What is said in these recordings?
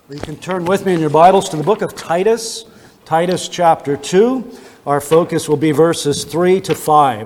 You can turn with me in your Bibles to the book of Titus, Titus chapter 2. Our focus will be verses 3 to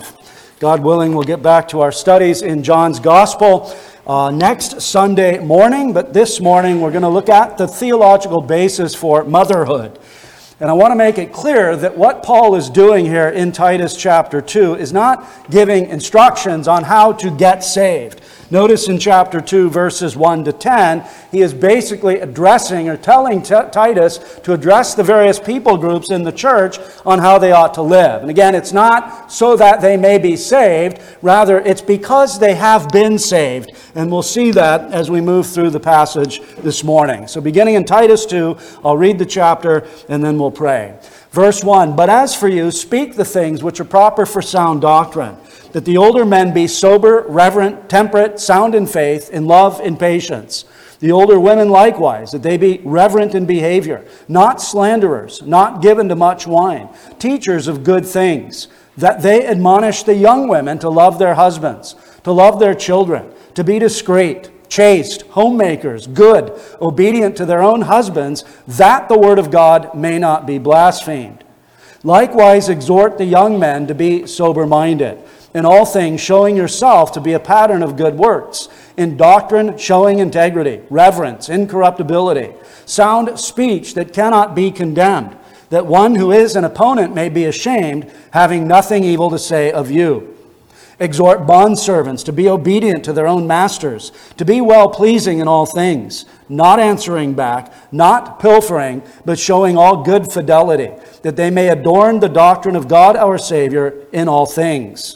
5. God willing, we'll get back to our studies in John's Gospel next Sunday morning, but this morning we're going to look at the theological basis for motherhood. And I want to make it clear that what Paul is doing here in Titus chapter 2 is not giving instructions on how to get saved. Notice in chapter 2, verses 1 to 10, he is basically addressing or telling Titus to address the various people groups in the church on how they ought to live. And again, it's not so that they may be saved. Rather, it's because they have been saved. And we'll see that as we move through the passage this morning. So beginning in Titus 2, I'll read the chapter and then we'll pray. Verse 1, "But as for you, speak the things which are proper for sound doctrine, that the older men be sober, reverent, temperate, sound in faith, in love, in patience. The older women likewise, that they be reverent in behavior, not slanderers, not given to much wine, teachers of good things, that they admonish the young women to love their husbands, to love their children, to be discreet, chaste, homemakers, good, obedient to their own husbands, that the word of God may not be blasphemed. Likewise exhort the young men to be sober-minded, in all things showing yourself to be a pattern of good works, in doctrine showing integrity, reverence, incorruptibility, sound speech that cannot be condemned, that one who is an opponent may be ashamed, having nothing evil to say of you. Exhort bondservants to be obedient to their own masters, to be well-pleasing in all things, not answering back, not pilfering, but showing all good fidelity, that they may adorn the doctrine of God our Savior in all things.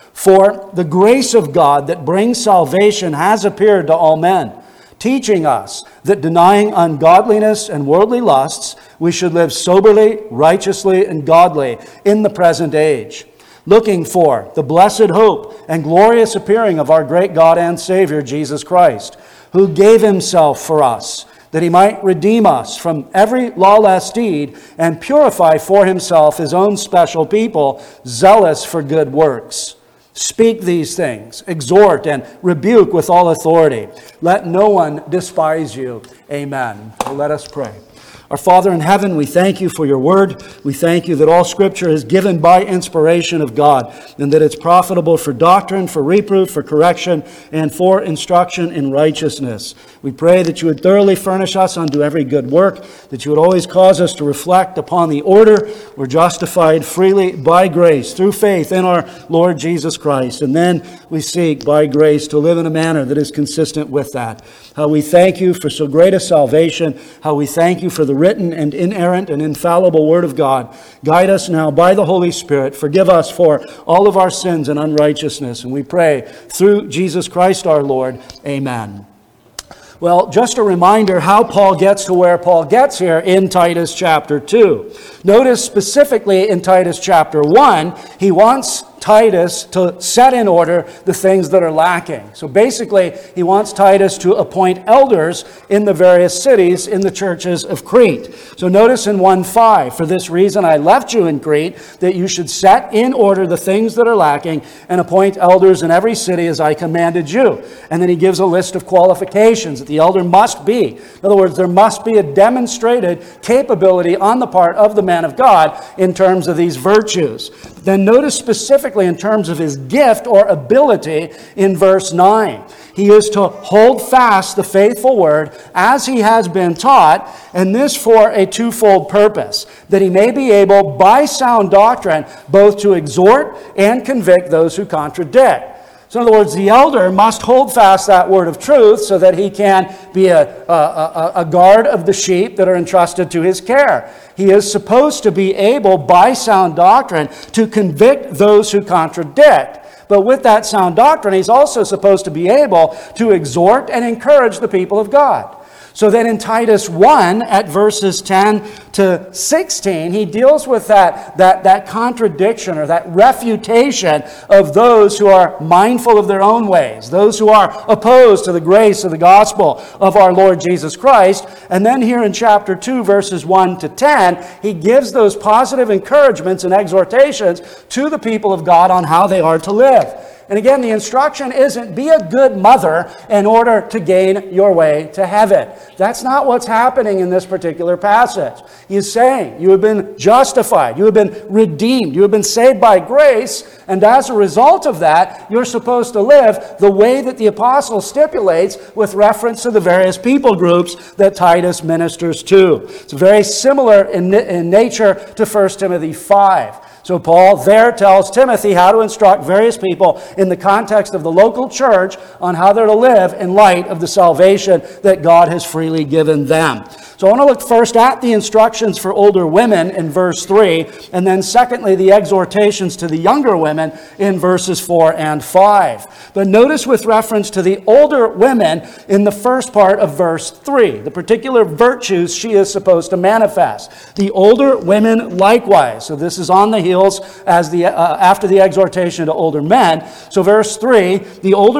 For the grace of God that brings salvation has appeared to all men, teaching us that denying ungodliness and worldly lusts, we should live soberly, righteously, and godly in the present age, looking for the blessed hope and glorious appearing of our great God and Savior, Jesus Christ, who gave himself for us, that he might redeem us from every lawless deed and purify for himself his own special people, zealous for good works. Speak these things, exhort and rebuke with all authority. Let no one despise you. Amen." Well, let us pray. Our Father in heaven, we thank you for your word. We thank you that all Scripture is given by inspiration of God, and that it's profitable for doctrine, for reproof, for correction, and for instruction in righteousness. We pray that you would thoroughly furnish us unto every good work, that you would always cause us to reflect upon the order we're justified freely by grace, through faith in our Lord Jesus Christ. And then we seek by grace to live in a manner that is consistent with that. How we thank you for so great a salvation. How we thank you for the written and inerrant and infallible Word of God. Guide us now by the Holy Spirit. Forgive us for all of our sins and unrighteousness. And we pray through Jesus Christ our Lord. Amen. Well, just a reminder how Paul gets to where Paul gets here in Titus chapter 2. Notice specifically in Titus chapter 1, he wants Titus to set in order the things that are lacking. So basically, he wants Titus to appoint elders in the various cities in the churches of Crete. So notice in 1:5, "For this reason I left you in Crete, that you should set in order the things that are lacking and appoint elders in every city as I commanded you." And then he gives a list of qualifications that the elder must be. In other words, there must be a demonstrated capability on the part of the man of God in terms of these virtues. Then notice specifically in terms of his gift or ability in verse 9. He is to hold fast the faithful word as he has been taught, and this for a twofold purpose, that he may be able by sound doctrine both to exhort and convict those who contradict. So in other words, the elder must hold fast that word of truth so that he can be a guard of the sheep that are entrusted to his care. He is supposed to be able, by sound doctrine, to convict those who contradict. But with that sound doctrine, he's also supposed to be able to exhort and encourage the people of God. So then in Titus 1, at verses 10 to 16, he deals with that contradiction or that refutation of those who are mindful of their own ways, those who are opposed to the grace of the gospel of our Lord Jesus Christ. And then here in chapter 2, verses 1 to 10, he gives those positive encouragements and exhortations to the people of God on how they are to live. And again, the instruction isn't be a good mother in order to gain your way to heaven. That's not what's happening in this particular passage. He's saying you have been justified, you have been redeemed, you have been saved by grace, and as a result of that, you're supposed to live the way that the apostle stipulates with reference to the various people groups that Titus ministers to. It's very similar in nature to 1 Timothy 5. So Paul there tells Timothy how to instruct various people in the context of the local church on how they're to live in light of the salvation that God has freely given them. So I want to look first at the instructions for older women in verse 3, and then secondly, the exhortations to the younger women in verses 4 and 5. But notice with reference to the older women in the first part of verse 3, the particular virtues she is supposed to manifest. The older women likewise. So this is on the heels as after the exhortation to older men. So verse 3, the older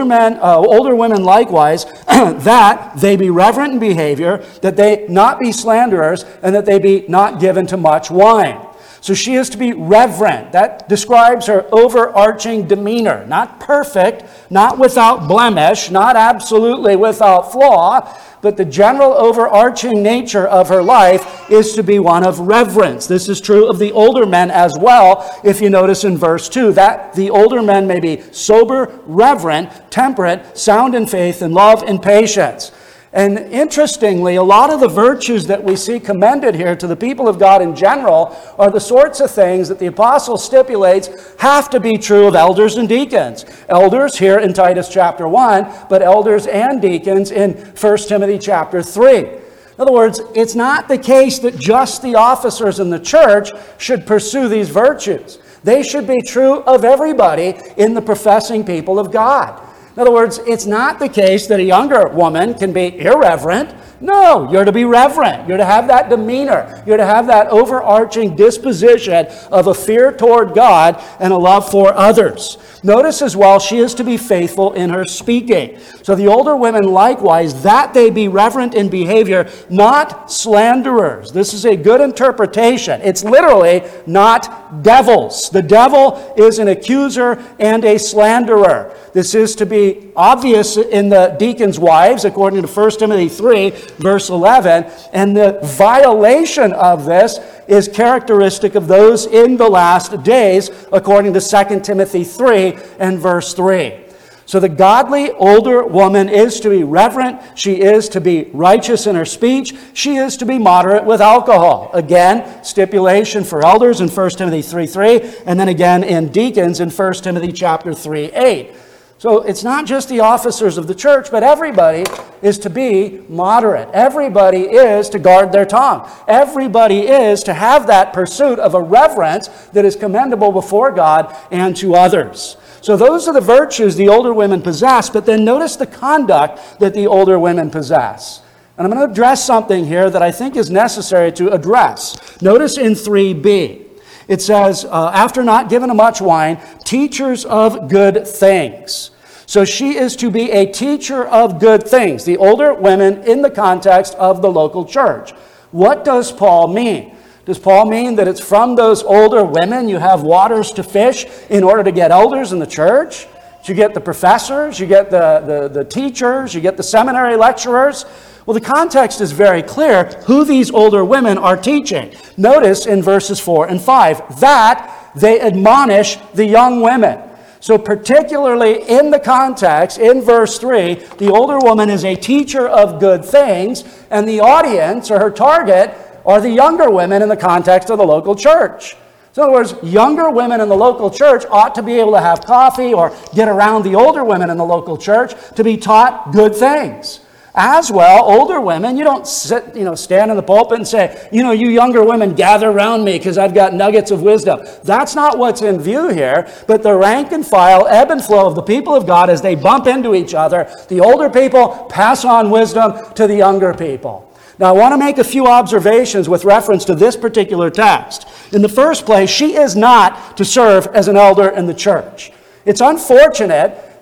women likewise, that they be reverent in behavior, that they not be slanderers, and that they be not given to much wine. So she is to be reverent. That describes her overarching demeanor. Not perfect, not without blemish, not absolutely without flaw, but the general overarching nature of her life is to be one of reverence. This is true of the older men as well, if you notice in verse 2, that the older men may be sober, reverent, temperate, sound in faith, and love and patience. And interestingly, a lot of the virtues that we see commended here to the people of God in general are the sorts of things that the apostle stipulates have to be true of elders and deacons. Elders here in Titus chapter 1, but elders and deacons in 1 Timothy chapter 3. In other words, it's not the case that just the officers in the church should pursue these virtues. They should be true of everybody in the professing people of God. In other words, it's not the case that a younger woman can be irreverent. No, you're to be reverent. You're to have that demeanor. You're to have that overarching disposition of a fear toward God and a love for others. Notice as well, she is to be faithful in her speaking. So the older women likewise, that they be reverent in behavior, not slanderers. This is a good interpretation. It's literally not devils. The devil is an accuser and a slanderer. This is to be obvious in the deacons' wives, according to 1 Timothy 3, verse 11. And the violation of this is characteristic of those in the last days, according to 2 Timothy 3 and verse 3. So the godly older woman is to be reverent. She is to be righteous in her speech. She is to be moderate with alcohol. Again, stipulation for elders in 1 Timothy 3:3, and then again in deacons in 1 Timothy chapter 3:8. So it's not just the officers of the church, but everybody is to be moderate. Everybody is to guard their tongue. Everybody is to have that pursuit of a reverence that is commendable before God and to others. So those are the virtues the older women possess, but then notice the conduct that the older women possess. And I'm going to address something here that I think is necessary to address. Notice in 3b. It says, after not given much wine, teachers of good things. So she is to be a teacher of good things. The older women in the context of the local church. What does Paul mean? Does Paul mean that it's from those older women you have waters to fish in order to get elders in the church? You get the professors, you get the teachers, you get the seminary lecturers. Well, the context is very clear who these older women are teaching. Notice in verses 4 and 5 that they admonish the young women. So particularly in the context, in verse 3, the older woman is a teacher of good things, and the audience, or her target, are the younger women in the context of the local church. So in other words, younger women in the local church ought to be able to have coffee or get around the older women in the local church to be taught good things. As well, older women, you don't stand in the pulpit and say, you younger women, gather around me because I've got nuggets of wisdom. That's not what's in view here, but the rank and file, ebb and flow of the people of God as they bump into each other. The older people pass on wisdom to the younger people. Now, I want to make a few observations with reference to this particular text. In the first place, she is not to serve as an elder in the church. It's unfortunate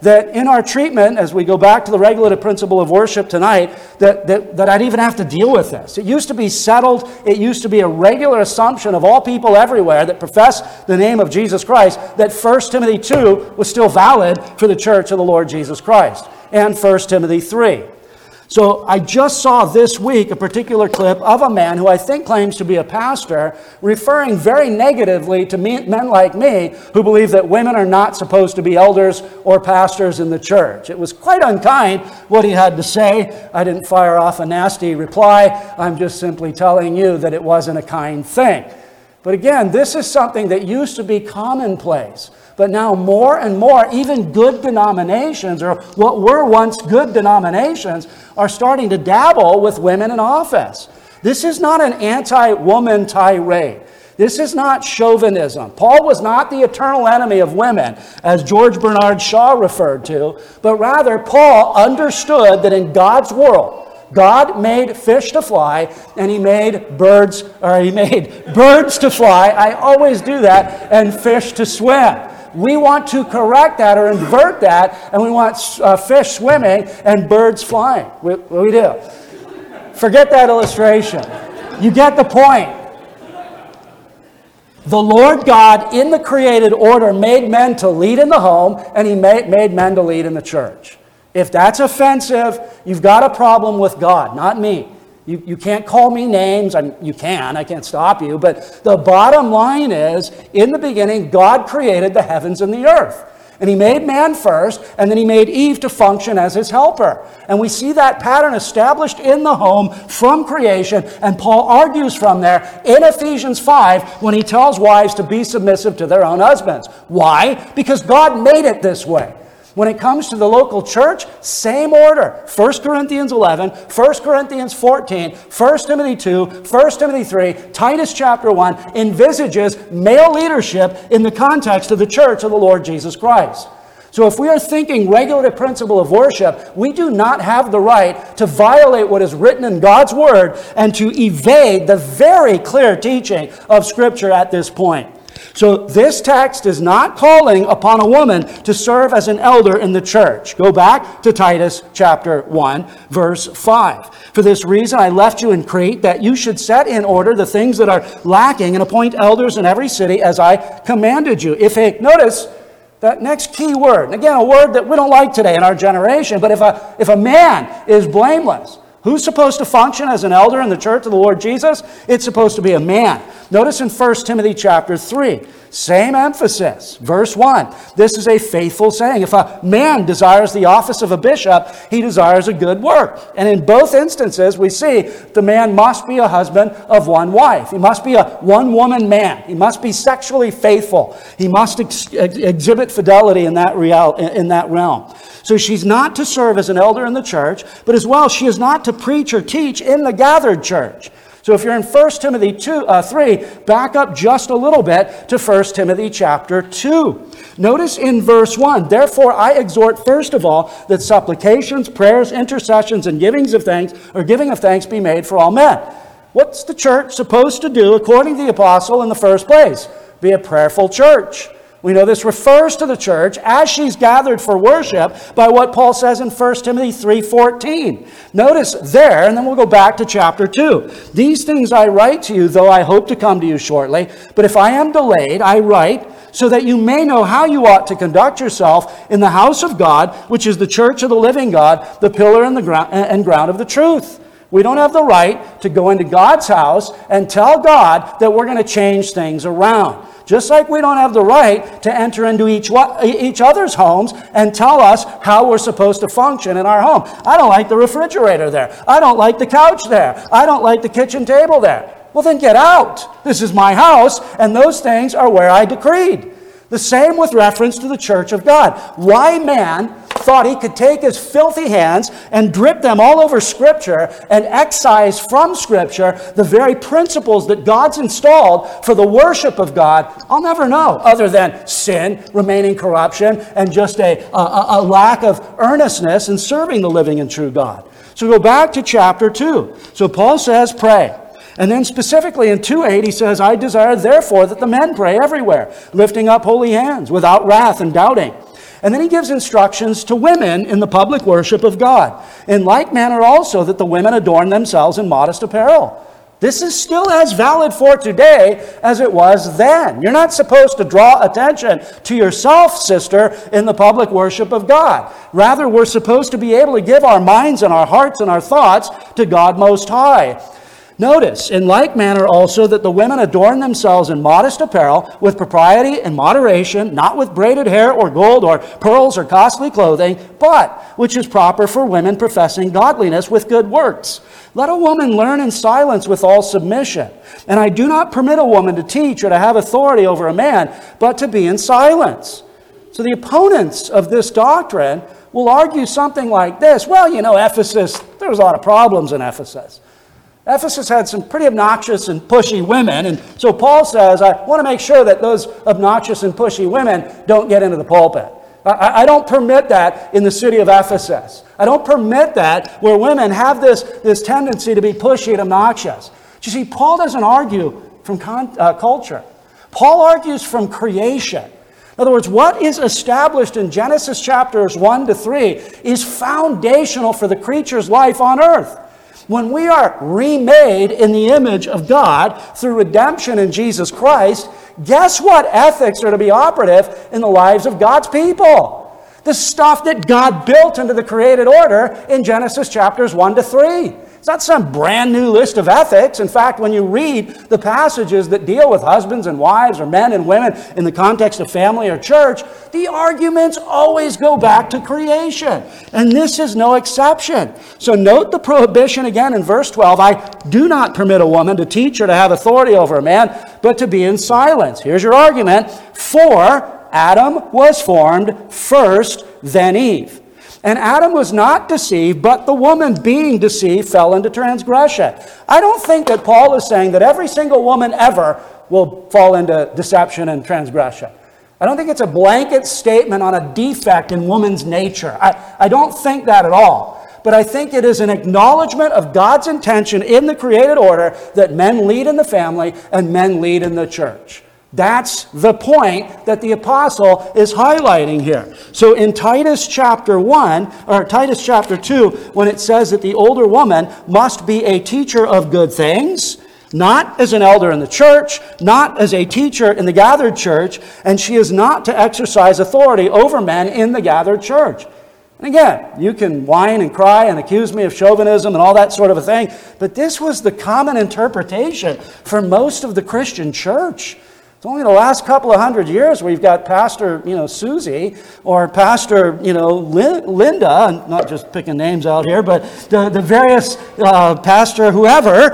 that in our treatment, as we go back to the regulative principle of worship tonight, that I'd even have to deal with this. It used to be settled. It used to be a regular assumption of all people everywhere that profess the name of Jesus Christ that 1 Timothy 2 was still valid for the church of the Lord Jesus Christ, and 1 Timothy 3. So I just saw this week a particular clip of a man who I think claims to be a pastor referring very negatively to men like me who believe that women are not supposed to be elders or pastors in the church. It was quite unkind what he had to say. I didn't fire off a nasty reply. I'm just simply telling you that it wasn't a kind thing. But again, this is something that used to be commonplace. But now more and more, even good denominations, or what were once good denominations, are starting to dabble with women in office. This is not an anti-woman tirade. This is not chauvinism. Paul was not the eternal enemy of women, as George Bernard Shaw referred to, but rather Paul understood that in God's world, God made fish to fly, and he made birds to fly. I always do that, and fish to swim. We want to correct that or invert that, and we want fish swimming and birds flying. We do. Forget that illustration. You get the point. The Lord God, in the created order, made men to lead in the home, and he made men to lead in the church. If that's offensive, you've got a problem with God, not me. You can't call me names. You can. I can't stop you. But the bottom line is, in the beginning, God created the heavens and the earth. And he made man first, and then he made Eve to function as his helper. And we see that pattern established in the home from creation. And Paul argues from there in Ephesians 5 when he tells wives to be submissive to their own husbands. Why? Because God made it this way. When it comes to the local church, same order. 1 Corinthians 11, 1 Corinthians 14, 1 Timothy 2, 1 Timothy 3, Titus chapter 1 envisages male leadership in the context of the church of the Lord Jesus Christ. So if we are thinking regulative principle of worship, we do not have the right to violate what is written in God's Word and to evade the very clear teaching of Scripture at this point. So this text is not calling upon a woman to serve as an elder in the church. Go back to Titus chapter 1, verse 5. For this reason I left you in Crete, that you should set in order the things that are lacking and appoint elders in every city as I commanded you. Notice that next key word. Again, a word that we don't like today in our generation. But if a man is blameless, who's supposed to function as an elder in the church of the Lord Jesus? It's supposed to be a man. Notice in 1 Timothy chapter 3, same emphasis. Verse 1, this is a faithful saying. If a man desires the office of a bishop, he desires a good work. And in both instances, we see the man must be a husband of one wife. He must be a one-woman man. He must be sexually faithful. He must exhibit fidelity in that realm. So she's not to serve as an elder in the church, but as well, she is not to preach or teach in the gathered church. So if you're in 1 Timothy 3, back up just a little bit to 1 Timothy chapter 2. Notice in verse 1, therefore I exhort first of all that supplications, prayers, intercessions, and giving of thanks be made for all men. What's the church supposed to do according to the apostle in the first place? Be a prayerful church. We know this refers to the church as she's gathered for worship by what Paul says in 1 Timothy 3:14. Notice there, and then we'll go back to chapter 2. These things I write to you, though I hope to come to you shortly. But if I am delayed, I write so that you may know how you ought to conduct yourself in the house of God, which is the church of the living God, the pillar and the ground of the truth. We don't have the right to go into God's house and tell God that we're going to change things around. Just like we don't have the right to enter into each other's homes and tell us how we're supposed to function in our home. I don't like the refrigerator there. I don't like the couch there. I don't like the kitchen table there. Well, then get out. This is my house, and those things are where I decreed. The same with reference to the church of God. Why man thought he could take his filthy hands and drip them all over Scripture and excise from Scripture the very principles that God's installed for the worship of God, I'll never know, other than sin, remaining corruption, and just a lack of earnestness in serving the living and true God. So go back to chapter 2. So Paul says, pray. And then specifically in 2:8, he says, I desire therefore that the men pray everywhere, lifting up holy hands, without wrath and doubting. And then he gives instructions to women in the public worship of God. In like manner also that the women adorn themselves in modest apparel. This is still as valid for today as it was then. You're not supposed to draw attention to yourself, sister, in the public worship of God. Rather, we're supposed to be able to give our minds and our hearts and our thoughts to God Most High. Notice, in like manner also, that the women adorn themselves in modest apparel, with propriety and moderation, not with braided hair or gold or pearls or costly clothing, but which is proper for women professing godliness with good works. Let a woman learn in silence with all submission. And I do not permit a woman to teach or to have authority over a man, but to be in silence. So the opponents of this doctrine will argue something like this. Well, Ephesus, there was a lot of problems in Ephesus. Ephesus had some pretty obnoxious and pushy women, and so Paul says, I want to make sure that those obnoxious and pushy women don't get into the pulpit. I don't permit that in the city of Ephesus. I don't permit that where women have this tendency to be pushy and obnoxious. But you see, Paul doesn't argue from culture. Paul argues from creation. In other words, what is established in Genesis chapters 1 to 3 is foundational for the creature's life on earth. When we are remade in the image of God through redemption in Jesus Christ, guess what ethics are to be operative in the lives of God's people? The stuff that God built into the created order in Genesis chapters 1 to 3. It's not some brand new list of ethics. In fact, when you read the passages that deal with husbands and wives or men and women in the context of family or church, the arguments always go back to creation. And this is no exception. So note the prohibition again in verse 12. I do not permit a woman to teach or to have authority over a man, but to be in silence. Here's your argument. For Adam was formed first, then Eve. And Adam was not deceived, but the woman being deceived fell into transgression. I don't think that Paul is saying that every single woman ever will fall into deception and transgression. I don't think it's a blanket statement on a defect in woman's nature. I don't think that at all. But I think it is an acknowledgement of God's intention in the created order that men lead in the family and men lead in the church. That's the point that the apostle is highlighting here. So in Titus chapter 1, or Titus chapter 2, when it says that the older woman must be a teacher of good things, not as an elder in the church, not as a teacher in the gathered church, and she is not to exercise authority over men in the gathered church. And again, you can whine and cry and accuse me of chauvinism and all that sort of a thing, but this was the common interpretation for most of the Christian church. It's only the last couple of hundred years where you've got Pastor, Susie, or Pastor, Linda, and not just picking names out here, but the various pastor whoever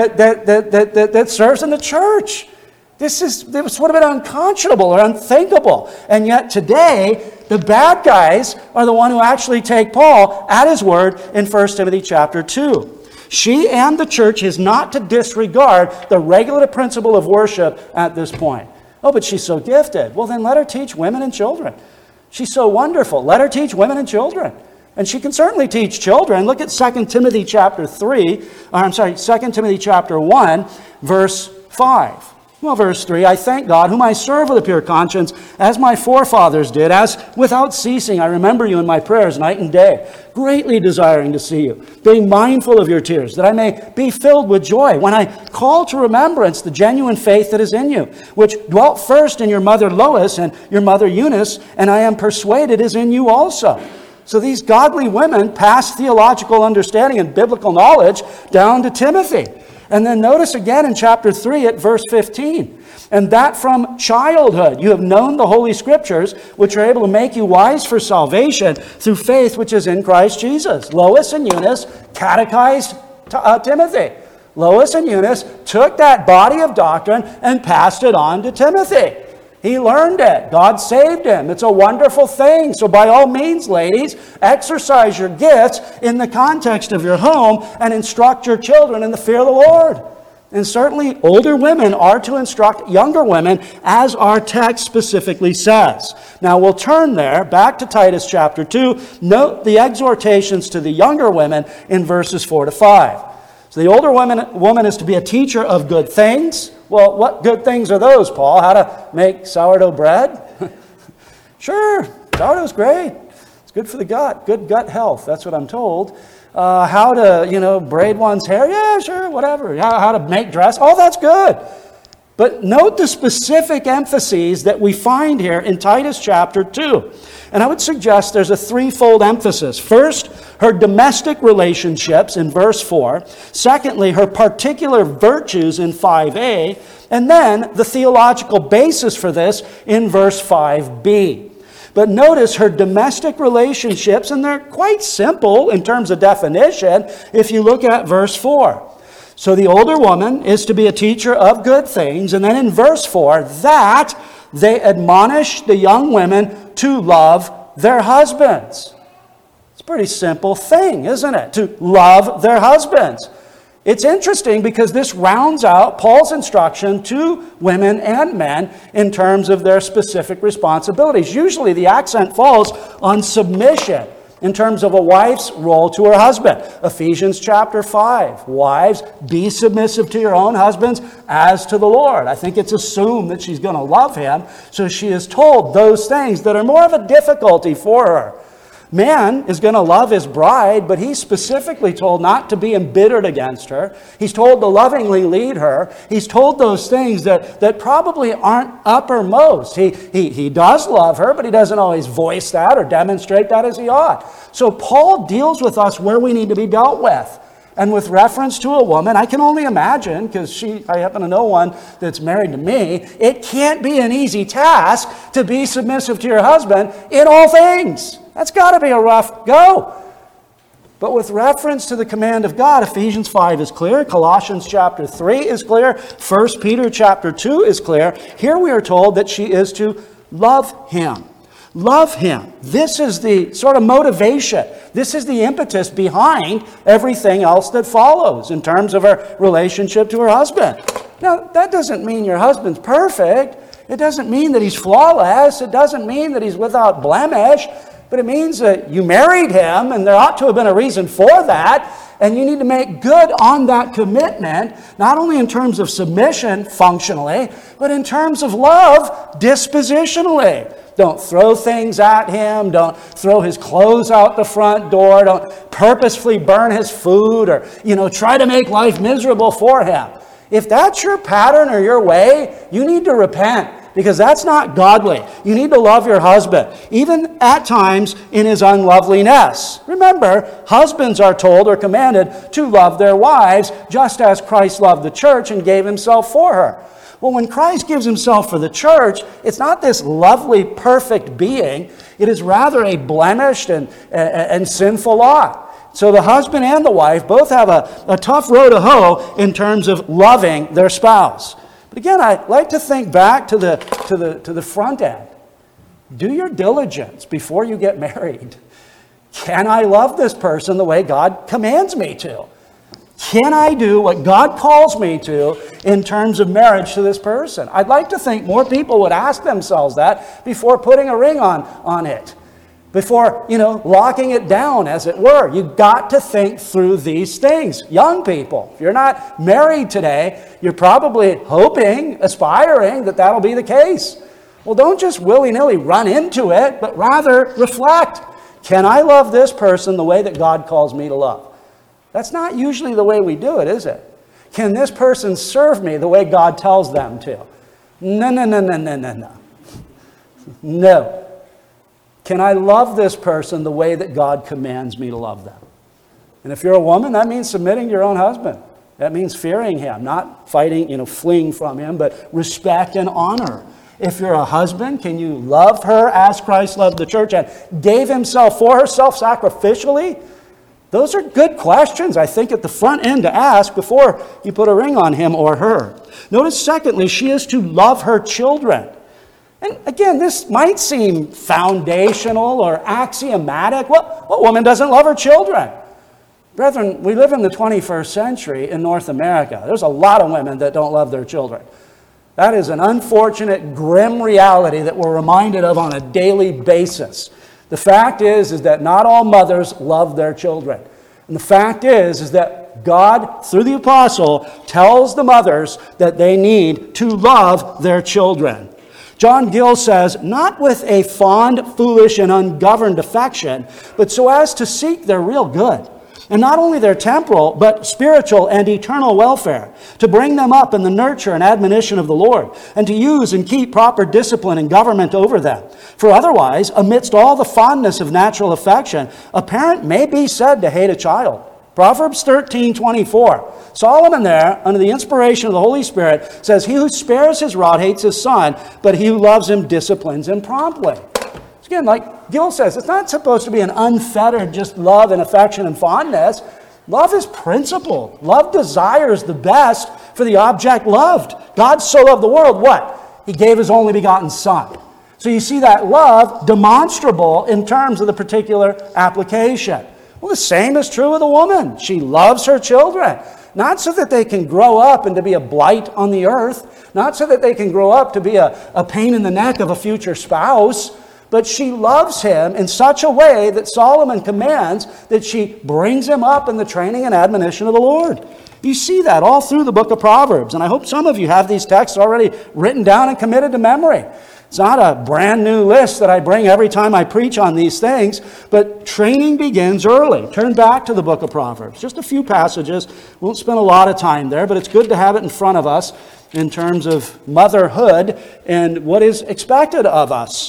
that serves in the church. This would have been unconscionable or unthinkable. And yet today, the bad guys are the one who actually take Paul at his word in 1 Timothy chapter 2. She and the church is not to disregard the regulative principle of worship at this point. Oh, but she's so gifted. Well, then let her teach women and children. She's so wonderful. Let her teach women and children. And she can certainly teach children. Look at 2 Timothy chapter 2 Timothy chapter 1, verse 5. Well, verse 3, I thank God, whom I serve with a pure conscience, as my forefathers did, as without ceasing I remember you in my prayers night and day, greatly desiring to see you, being mindful of your tears, that I may be filled with joy, when I call to remembrance the genuine faith that is in you, which dwelt first in your mother Lois and your mother Eunice, and I am persuaded is in you also. So these godly women passed theological understanding and biblical knowledge down to Timothy. And then notice again in chapter 3 at verse 15. And that from childhood you have known the Holy Scriptures, which are able to make you wise for salvation through faith which is in Christ Jesus. Lois and Eunice catechized Timothy. Lois and Eunice took that body of doctrine and passed it on to Timothy. He learned it. God saved him. It's a wonderful thing. So by all means, ladies, exercise your gifts in the context of your home and instruct your children in the fear of the Lord. And certainly older women are to instruct younger women, as our text specifically says. Now we'll turn there, back to Titus chapter 2. Note the exhortations to the younger women in verses 4 to 5. So the older woman is to be a teacher of good things. Well, what good things are those, Paul? How to make sourdough bread? Sure, Sourdough's great. It's good for the gut, good gut health. That's what I'm told. How to, braid one's hair? Yeah, sure, whatever. How to make dress? Oh, that's good. But note the specific emphases that we find here in Titus chapter 2. And I would suggest there's a threefold emphasis. First, her domestic relationships in verse 4. Secondly, her particular virtues in 5a. And then the theological basis for this in verse 5b. But notice her domestic relationships, and they're quite simple in terms of definition if you look at verse 4. So the older woman is to be a teacher of good things. And then in verse 4, that they admonish the young women to love their husbands. It's a pretty simple thing, isn't it? To love their husbands. It's interesting because this rounds out Paul's instruction to women and men in terms of their specific responsibilities. Usually the accent falls on submission in terms of a wife's role to her husband. Ephesians chapter 5. Wives, be submissive to your own husbands as to the Lord. I think it's assumed that she's going to love him, so she is told those things that are more of a difficulty for her. Man is going to love his bride, but he's specifically told not to be embittered against her. He's told to lovingly lead her. He's told those things that probably aren't uppermost. He does love her, but he doesn't always voice that or demonstrate that as he ought. So Paul deals with us where we need to be dealt with. And with reference to a woman, I can only imagine, because I happen to know one that's married to me, it can't be an easy task to be submissive to your husband in all things. That's got to be a rough go. But with reference to the command of God, Ephesians 5 is clear, Colossians chapter 3 is clear, 1 Peter chapter 2 is clear. Here we are told that she is to love him. Love him. This is the sort of motivation. This is the impetus behind everything else that follows in terms of her relationship to her husband. Now, that doesn't mean your husband's perfect. It doesn't mean that he's flawless. It doesn't mean that he's without blemish. But it means that you married him, and there ought to have been a reason for that. And you need to make good on that commitment, not only in terms of submission functionally, but in terms of love dispositionally. Don't throw things at him. Don't throw his clothes out the front door. Don't purposefully burn his food or, try to make life miserable for him. If that's your pattern or your way, you need to repent, because that's not godly. You need to love your husband, even at times in his unloveliness. Remember, husbands are told or commanded to love their wives, just as Christ loved the church and gave himself for her. Well, when Christ gives himself for the church, it's not this lovely, perfect being. It is rather a blemished and sinful lot. So the husband and the wife both have a tough row to hoe in terms of loving their spouse. But again, I like to think back to the front end. Do your diligence before you get married. Can I love this person the way God commands me to? Can I do what God calls me to in terms of marriage to this person? I'd like to think more people would ask themselves that before putting a ring on it. Before, locking it down, as it were. You've got to think through these things. Young people, if you're not married today, you're probably hoping, aspiring that that'll be the case. Well, don't just willy-nilly run into it, but rather reflect. Can I love this person the way that God calls me to love? That's not usually the way we do it, is it? Can this person serve me the way God tells them to? No. No. Can I love this person the way that God commands me to love them? And if you're a woman, that means submitting to your own husband. That means fearing him, not fighting, fleeing from him, but respect and honor. If you're a husband, can you love her as Christ loved the church and gave himself for her self-sacrificially? Those are good questions, I think, at the front end to ask before you put a ring on him or her. Notice, secondly, she is to love her children. And again, this might seem foundational or axiomatic. What woman doesn't love her children? Brethren, we live in the 21st century in North America. There's a lot of women that don't love their children. That is an unfortunate, grim reality that we're reminded of on a daily basis. The fact is that not all mothers love their children. And the fact is that God, through the apostle, tells the mothers that they need to love their children. John Gill says, not with a fond, foolish, and ungoverned affection, but so as to seek their real good, and not only their temporal, but spiritual and eternal welfare, to bring them up in the nurture and admonition of the Lord, and to use and keep proper discipline and government over them. For otherwise, amidst all the fondness of natural affection, a parent may be said to hate a child. Proverbs 13:24. Solomon there, under the inspiration of the Holy Spirit, says, he who spares his rod hates his son, but he who loves him disciplines him promptly. Again, like Gill says, it's not supposed to be an unfettered just love and affection and fondness. Love is principled. Love desires the best for the object loved. God so loved the world, what? He gave his only begotten Son. So you see that love demonstrable in terms of the particular application. Well, the same is true with a woman. She loves her children, not so that they can grow up and to be a blight on the earth, not so that they can grow up to be a pain in the neck of a future spouse, but she loves him in such a way that Solomon commands that she brings him up in the training and admonition of the Lord. You see that all through the book of Proverbs, and I hope some of you have these texts already written down and committed to memory. It's not a brand new list that I bring every time I preach on these things, but training begins early. Turn back to the book of Proverbs. Just a few passages. Won't spend a lot of time there, but it's good to have it in front of us in terms of motherhood and what is expected of us.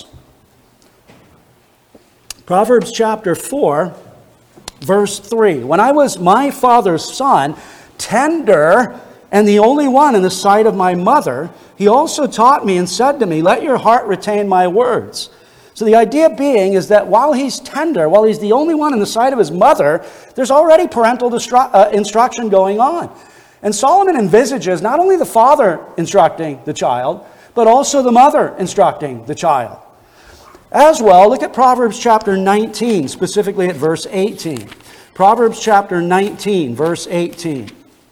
Proverbs chapter 4, verse 3. When I was my father's son, tender and the only one in the sight of my mother, he also taught me and said to me, let your heart retain my words. So the idea being is that while he's tender, while he's the only one in the sight of his mother, there's already parental instruction going on. And Solomon envisages not only the father instructing the child, but also the mother instructing the child. As well, look at Proverbs chapter 19, specifically at verse 18. Proverbs chapter 19, verse 18.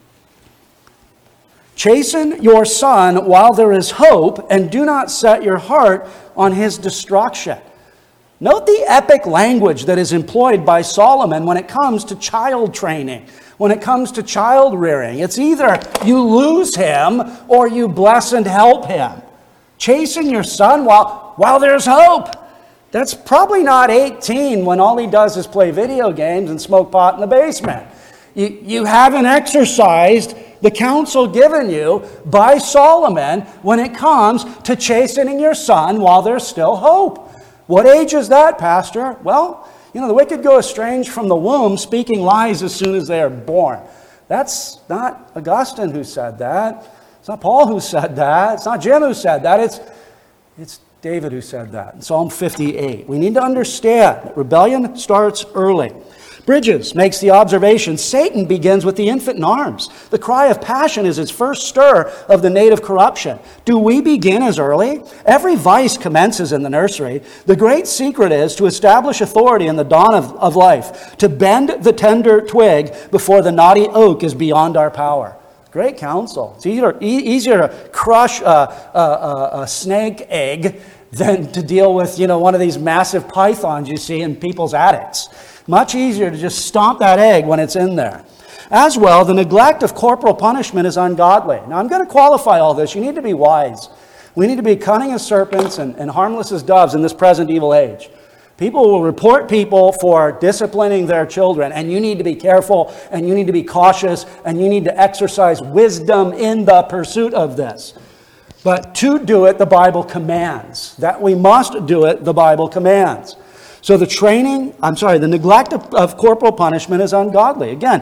Chasten your son while there is hope, and do not set your heart on his destruction. Note the epic language that is employed by Solomon when it comes to child training, when it comes to child rearing. It's either you lose him or you bless and help him. Chasten your son while there's hope. That's probably not 18 when all he does is play video games and smoke pot in the basement. You haven't exercised the counsel given you by Solomon when it comes to chastening your son while there's still hope. What age is that, Pastor? Well, the wicked go estranged from the womb, speaking lies as soon as they are born. That's not Augustine who said that. It's not Paul who said that. It's not Jim who said that. It's David who said that in Psalm 58. We need to understand that rebellion starts early. Bridges makes the observation, Satan begins with the infant in arms. The cry of passion is his first stir of the native corruption. Do we begin as early? Every vice commences in the nursery. The great secret is to establish authority in the dawn of life, to bend the tender twig before the knotty oak is beyond our power. Great counsel. It's easier to crush a snake egg than to deal with, one of these massive pythons you see in people's attics. Much easier to just stomp that egg when it's in there. As well, the neglect of corporal punishment is ungodly. Now, I'm going to qualify all this. You need to be wise. We need to be cunning as serpents and harmless as doves in this present evil age. People will report people for disciplining their children, and you need to be careful, and you need to be cautious, and you need to exercise wisdom in the pursuit of this. But to do it, the Bible commands. That we must do it, the Bible commands. So the neglect of corporal punishment is ungodly. Again,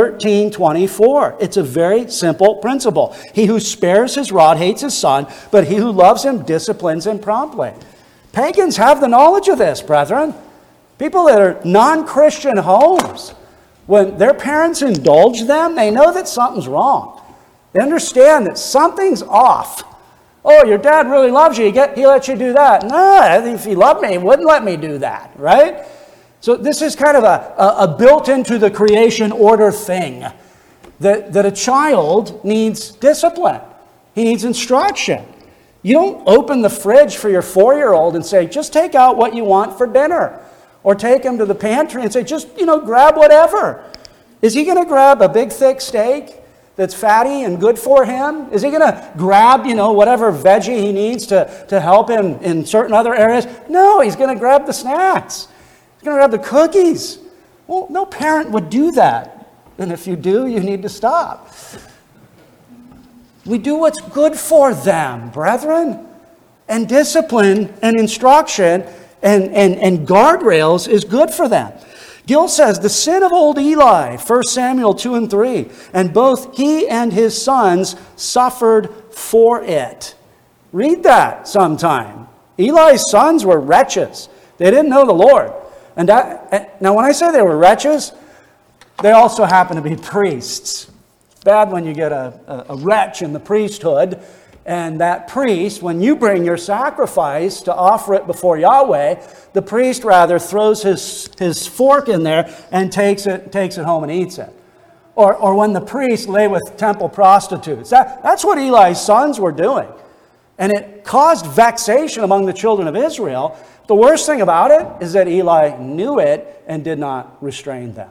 13:24. It's a very simple principle. He who spares his rod hates his son, but he who loves him disciplines him promptly. Pagans have the knowledge of this, brethren. People that are non-Christian homes, when their parents indulge them, they know that something's wrong. They understand that something's off. Oh, your dad really loves you. He lets you do that. No, if he loved me, he wouldn't let me do that, right? So this is kind of a built into the creation order thing, that a child needs discipline. He needs instruction. You don't open the fridge for your 4-year-old and say, just take out what you want for dinner. Or take him to the pantry and say, just, grab whatever. Is he going to grab a big, thick steak? that's fatty and good for him? Is he going to grab, whatever veggie he needs to help him in certain other areas? No, he's going to grab the snacks. He's going to grab the cookies. Well, no parent would do that. And if you do, you need to stop. We do what's good for them, brethren. And discipline and instruction and guardrails is good for them. Gill says, the sin of old Eli, 1 Samuel 2 and 3, and both he and his sons suffered for it. Read that sometime. Eli's sons were wretches. They didn't know the Lord. Now, when I say they were wretches, they also happen to be priests. It's bad when you get a wretch in the priesthood. And that priest, when you bring your sacrifice to offer it before Yahweh, the priest rather throws his fork in there and takes it home and eats it. Or when the priest lay with temple prostitutes. That's what Eli's sons were doing. And it caused vexation among the children of Israel. The worst thing about it is that Eli knew it and did not restrain them.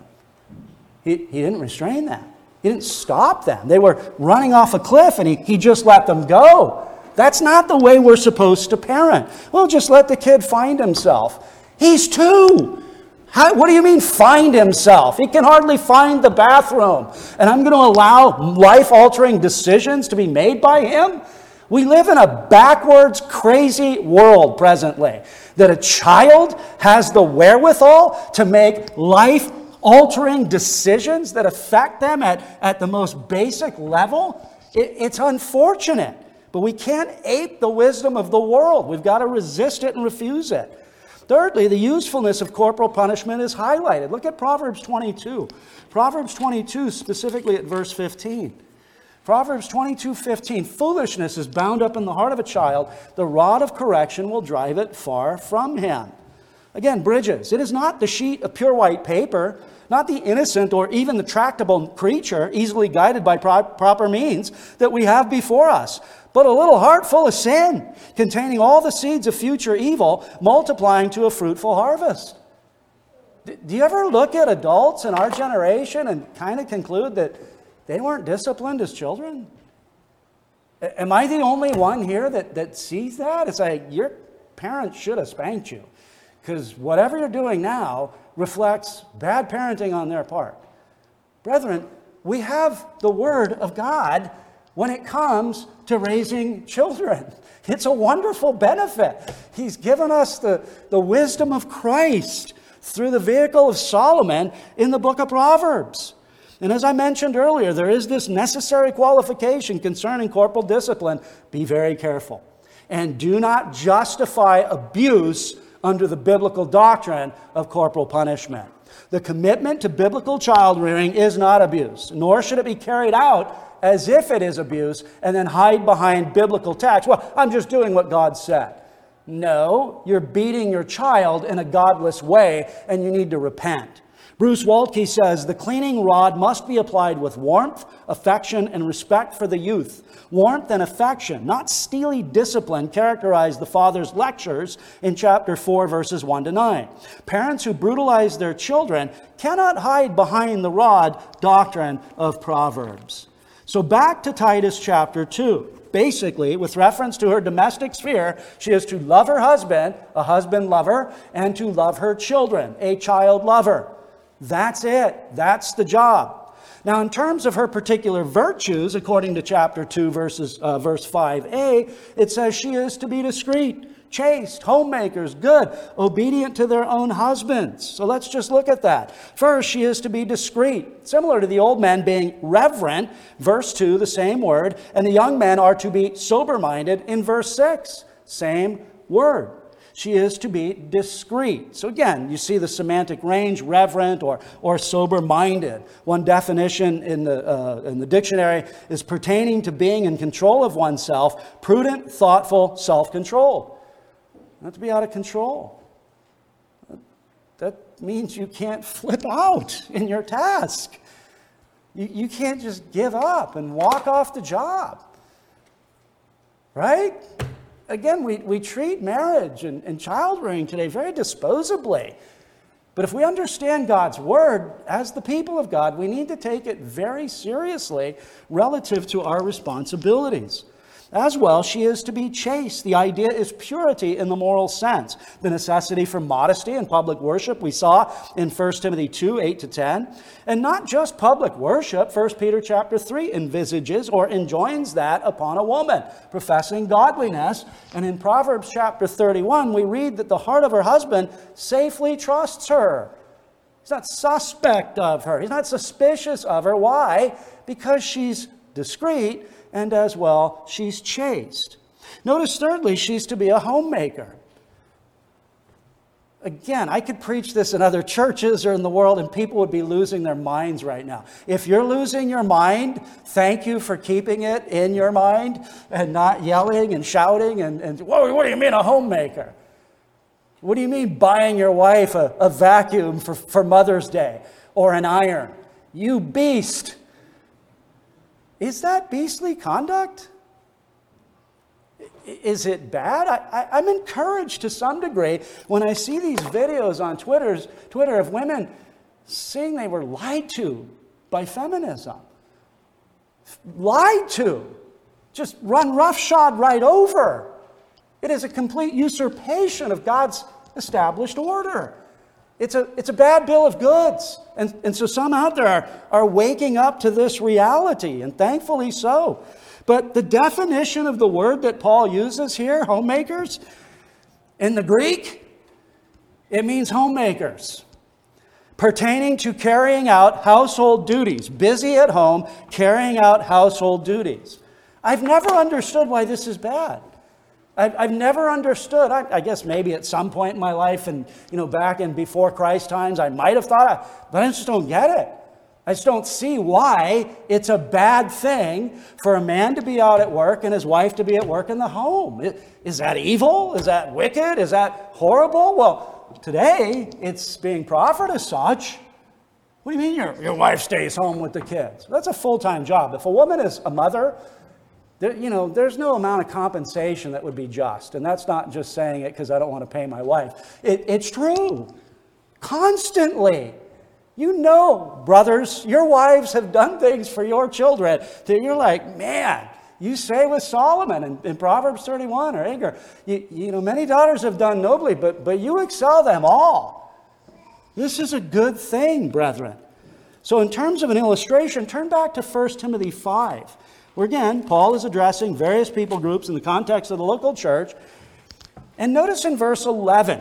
He didn't restrain them. He didn't stop them. They were running off a cliff and he just let them go. That's not the way we're supposed to parent. Well, just let the kid find himself. He's 2. What do you mean find himself? He can hardly find the bathroom. And I'm going to allow life-altering decisions to be made by him? We live in a backwards, crazy world presently. That a child has the wherewithal to make life-altering decisions that affect them at the most basic level. It's unfortunate. But we can't ape the wisdom of the world. We've got to resist it and refuse it. Thirdly, the usefulness of corporal punishment is highlighted. Look at Proverbs 22. Proverbs 22, specifically at verse 15. Proverbs 22:15, foolishness is bound up in the heart of a child. The rod of correction will drive it far from him. Again, Bridges, it is not the sheet of pure white paper, not the innocent or even the tractable creature easily guided by proper means that we have before us, but a little heart full of sin, containing all the seeds of future evil, multiplying to a fruitful harvest. Do you ever look at adults in our generation and kind of conclude that they weren't disciplined as children? Am I the only one here that sees that? It's like, your parents should have spanked you, because whatever you're doing now reflects bad parenting on their part. Brethren, we have the Word of God when it comes to raising children. It's a wonderful benefit. He's given us the wisdom of Christ through the vehicle of Solomon in the book of Proverbs. And as I mentioned earlier, there is this necessary qualification concerning corporal discipline. Be very careful. And do not justify abuse under the biblical doctrine of corporal punishment. The commitment to biblical child rearing is not abuse, nor should it be carried out as if it is abuse and then hide behind biblical text. Well, I'm just doing what God said. No, you're beating your child in a godless way, and you need to repent. Bruce Waltke says, the cleaning rod must be applied with warmth, affection, and respect for the youth. Warmth and affection, not steely discipline, characterize the father's lectures in chapter 4, verses 1 to 9. Parents who brutalize their children cannot hide behind the rod doctrine of Proverbs. So back to Titus chapter 2. Basically, with reference to her domestic sphere, she is to love her husband, a husband lover, and to love her children, a child lover. That's it. That's the job. Now, in terms of her particular virtues, according to chapter 2, verse 5a, it says she is to be discreet, chaste, homemakers, good, obedient to their own husbands. So let's just look at that. First, she is to be discreet, similar to the old men being reverent, verse 2, the same word, and the young men are to be sober-minded in verse 6, same word. She is to be discreet. So again, you see the semantic range, reverent or sober-minded. One definition in the dictionary is pertaining to being in control of oneself, prudent, thoughtful, self-controlled. Not to be out of control. That means you can't flip out in your task. You can't just give up and walk off the job. Right? Again, we treat marriage and child rearing today very disposably. But if we understand God's word, as the people of God, we need to take it very seriously relative to our responsibilities. As well, she is to be chaste. The idea is purity in the moral sense. The necessity for modesty in public worship we saw in 1 Timothy 2, 8-10. And not just public worship. 1 Peter chapter 3 envisages or enjoins that upon a woman, professing godliness. And in Proverbs chapter 31, we read that the heart of her husband safely trusts her. He's not suspect of her. He's not suspicious of her. Why? Because she's discreet, and as well, she's chaste. Notice, thirdly, she's to be a homemaker. Again, I could preach this in other churches or in the world, and people would be losing their minds right now. If you're losing your mind, thank you for keeping it in your mind and not yelling and shouting and whoa, what do you mean a homemaker? What do you mean buying your wife a vacuum for Mother's Day or an iron? You beast! Is that beastly conduct? Is it bad? I'm encouraged to some degree when I see these videos on Twitter of women saying they were lied to by feminism. Lied to. Just run roughshod right over. It is a complete usurpation of God's established order. It's a bad bill of goods. And so some out there are waking up to this reality, and thankfully so. But the definition of the word that Paul uses here, homemakers, in the Greek, it means homemakers, pertaining to carrying out household duties, busy at home, carrying out household duties. I've never understood why this is bad. I've never understood. I guess maybe at some point in my life and, back in before Christ times, I might have thought, but I just don't get it. I just don't see why it's a bad thing for a man to be out at work and his wife to be at work in the home. Is that evil? Is that wicked? Is that horrible? Well, today it's being proffered as such. What do you mean your wife stays home with the kids? That's a full-time job. If a woman is a mother, there's no amount of compensation that would be just. And that's not just saying it because I don't want to pay my wife. It's true. Constantly. Brothers, your wives have done things for your children that you're like, man, you say with Solomon in Proverbs 31 or Agur, many daughters have done nobly, but you excel them all. This is a good thing, brethren. So in terms of an illustration, turn back to 1 Timothy 5. Where again, Paul is addressing various people groups in the context of the local church. And notice in verse 11,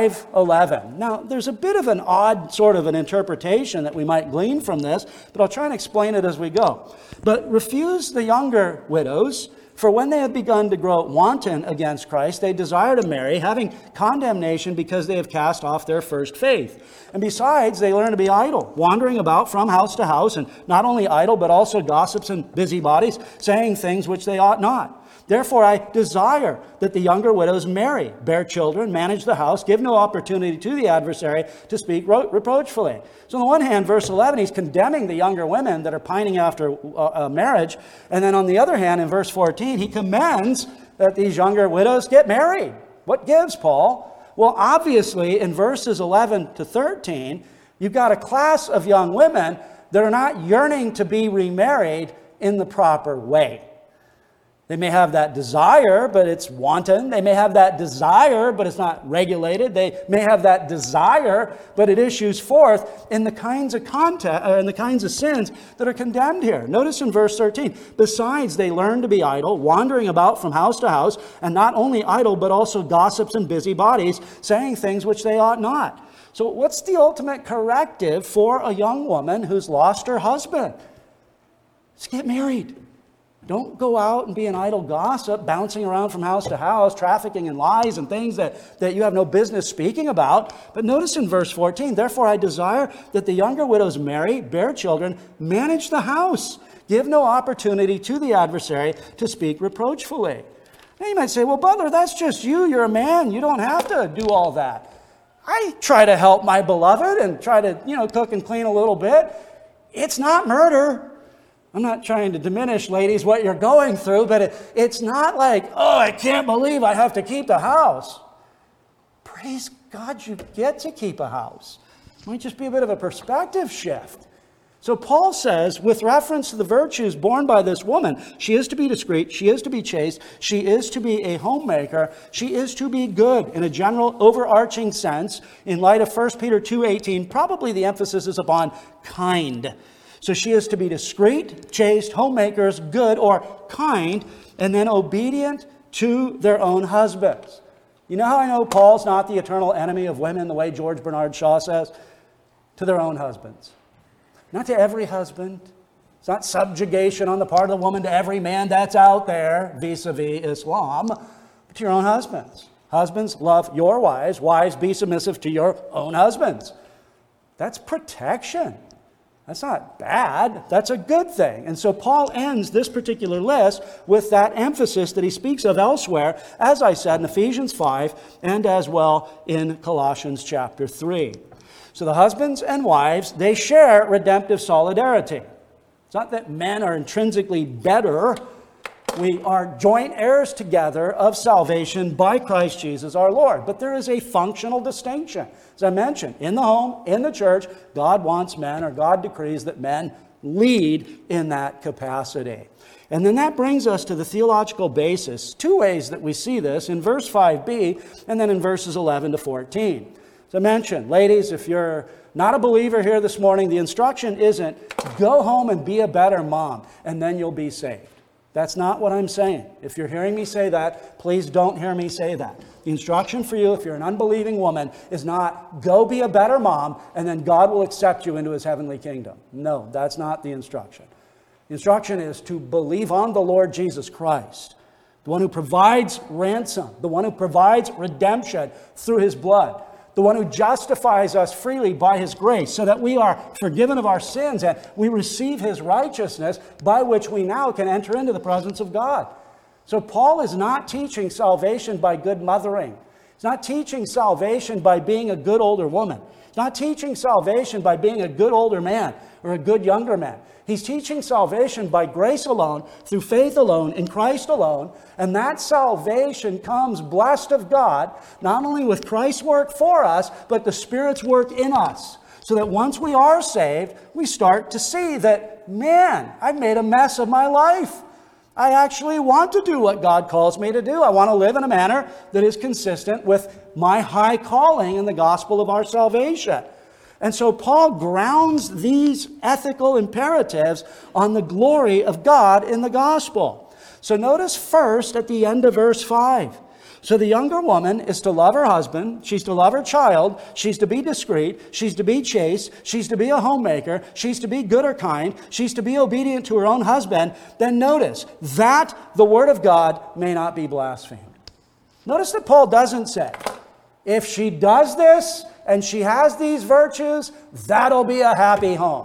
5:11. Now, there's a bit of an odd sort of an interpretation that we might glean from this, but I'll try and explain it as we go. But refuse the younger widows, for when they have begun to grow wanton against Christ, they desire to marry, having condemnation because they have cast off their first faith. And besides, they learn to be idle, wandering about from house to house, and not only idle, but also gossips and busybodies, saying things which they ought not. Therefore, I desire that the younger widows marry, bear children, manage the house, give no opportunity to the adversary to speak reproachfully. So on the one hand, verse 11, he's condemning the younger women that are pining after marriage. And then on the other hand, in verse 14, he commends that these younger widows get married. What gives, Paul? Well, obviously, in verses 11 to 13, you've got a class of young women that are not yearning to be remarried in the proper way. They may have that desire, but it's wanton. They may have that desire, but it's not regulated. They may have that desire, but it issues forth in the kinds of sins that are condemned here. Notice in verse 13, besides, they learn to be idle, wandering about from house to house, and not only idle, but also gossips and busybodies, saying things which they ought not. So what's the ultimate corrective for a young woman who's lost her husband? Just get married. Don't go out and be an idle gossip, bouncing around from house to house, trafficking in lies and things that you have no business speaking about. But notice in verse 14, therefore I desire that the younger widows marry, bear children, manage the house, give no opportunity to the adversary to speak reproachfully. Now you might say, well, Butler, that's just you. You're a man. You don't have to do all that. I try to help my beloved and try to, cook and clean a little bit. It's not murder. I'm not trying to diminish, ladies, what you're going through, but it's not like, oh, I can't believe I have to keep the house. Praise God, you get to keep a house. Might just be a bit of a perspective shift. So Paul says, with reference to the virtues borne by this woman, she is to be discreet, she is to be chaste, she is to be a homemaker, she is to be good in a general overarching sense. In light of 1 Peter 2:18, probably the emphasis is upon kind. So she is to be discreet, chaste, homemakers, good or kind, and then obedient to their own husbands. You know how I know Paul's not the eternal enemy of women, the way George Bernard Shaw says? To their own husbands. Not to every husband. It's not subjugation on the part of the woman to every man that's out there, vis-a-vis Islam, but to your own husbands. Husbands, love your wives. Wives, be submissive to your own husbands. That's protection. That's not bad. That's a good thing. And so Paul ends this particular list with that emphasis that he speaks of elsewhere, as I said, in Ephesians 5 and as well in Colossians chapter 3. So the husbands and wives, they share redemptive solidarity. It's not that men are intrinsically better. We are joint heirs together of salvation by Christ Jesus our Lord. But there is a functional distinction. As I mentioned, in the home, in the church, God wants men, or God decrees that men lead in that capacity. And then that brings us to the theological basis. Two ways that we see this, in verse 5b and then in verses 11 to 14. As I mentioned, ladies, if you're not a believer here this morning, the instruction isn't go home and be a better mom, and then you'll be saved. That's not what I'm saying. If you're hearing me say that, please don't hear me say that. The instruction for you, if you're an unbelieving woman, is not go be a better mom, and then God will accept you into His heavenly kingdom. No, that's not the instruction. The instruction is to believe on the Lord Jesus Christ, the one who provides ransom, the one who provides redemption through His blood, the one who justifies us freely by His grace so that we are forgiven of our sins and we receive His righteousness by which we now can enter into the presence of God. So Paul is not teaching salvation by good mothering. He's not teaching salvation by being a good older woman. He's not teaching salvation by being a good older man or a good younger man. He's teaching salvation by grace alone, through faith alone, in Christ alone. And that salvation comes blessed of God, not only with Christ's work for us, but the Spirit's work in us. So that once we are saved, we start to see that, man, I've made a mess of my life. I actually want to do what God calls me to do. I want to live in a manner that is consistent with my high calling in the gospel of our salvation. And so Paul grounds these ethical imperatives on the glory of God in the gospel. So notice first at the end of verse 5. So the younger woman is to love her husband, she's to love her child, she's to be discreet, she's to be chaste, she's to be a homemaker, she's to be good or kind, she's to be obedient to her own husband. Then notice that the word of God may not be blasphemed. Notice that Paul doesn't say, if she does this and she has these virtues, that'll be a happy home.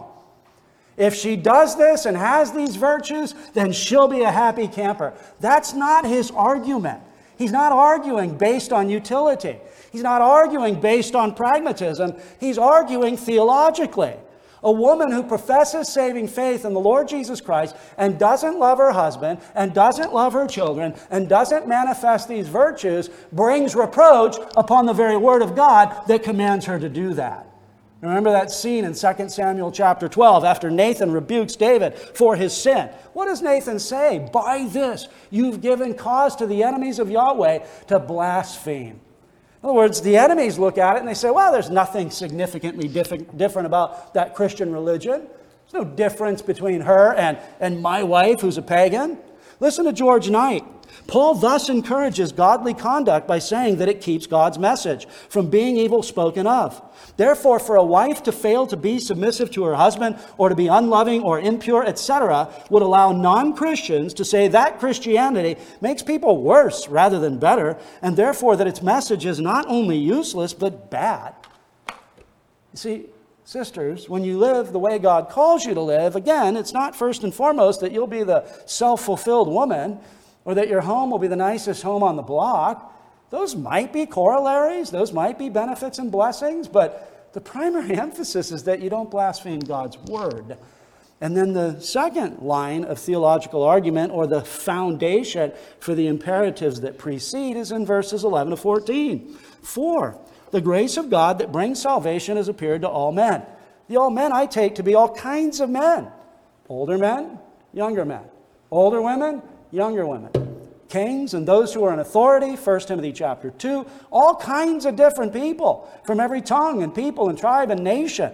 If she does this and has these virtues, then she'll be a happy camper. That's not his argument. He's not arguing based on utility. He's not arguing based on pragmatism. He's arguing theologically. A woman who professes saving faith in the Lord Jesus Christ and doesn't love her husband and doesn't love her children and doesn't manifest these virtues brings reproach upon the very word of God that commands her to do that. Remember that scene in 2 Samuel chapter 12 after Nathan rebukes David for his sin. What does Nathan say? By this you've given cause to the enemies of Yahweh to blaspheme. In other words, the enemies look at it and they say, well, there's nothing significantly different about that Christian religion. There's no difference between her and my wife who's a pagan. Listen to George Knight. Paul thus encourages godly conduct by saying that it keeps God's message from being evil spoken of. Therefore, for a wife to fail to be submissive to her husband or to be unloving or impure, etc., would allow non-Christians to say that Christianity makes people worse rather than better, and therefore that its message is not only useless but bad. You see, sisters, when you live the way God calls you to live, again, it's not first and foremost that you'll be the self-fulfilled woman or that your home will be the nicest home on the block. Those might be corollaries, those might be benefits and blessings, but the primary emphasis is that you don't blaspheme God's word. And then the second line of theological argument, or the foundation for the imperatives that precede, is in verses 11 to 14. For the grace of God that brings salvation has appeared to all men. The all men I take to be all kinds of men. Older men, younger men. Older women, younger women. Kings and those who are in authority, 1 Timothy chapter 2, all kinds of different people from every tongue and people and tribe and nation.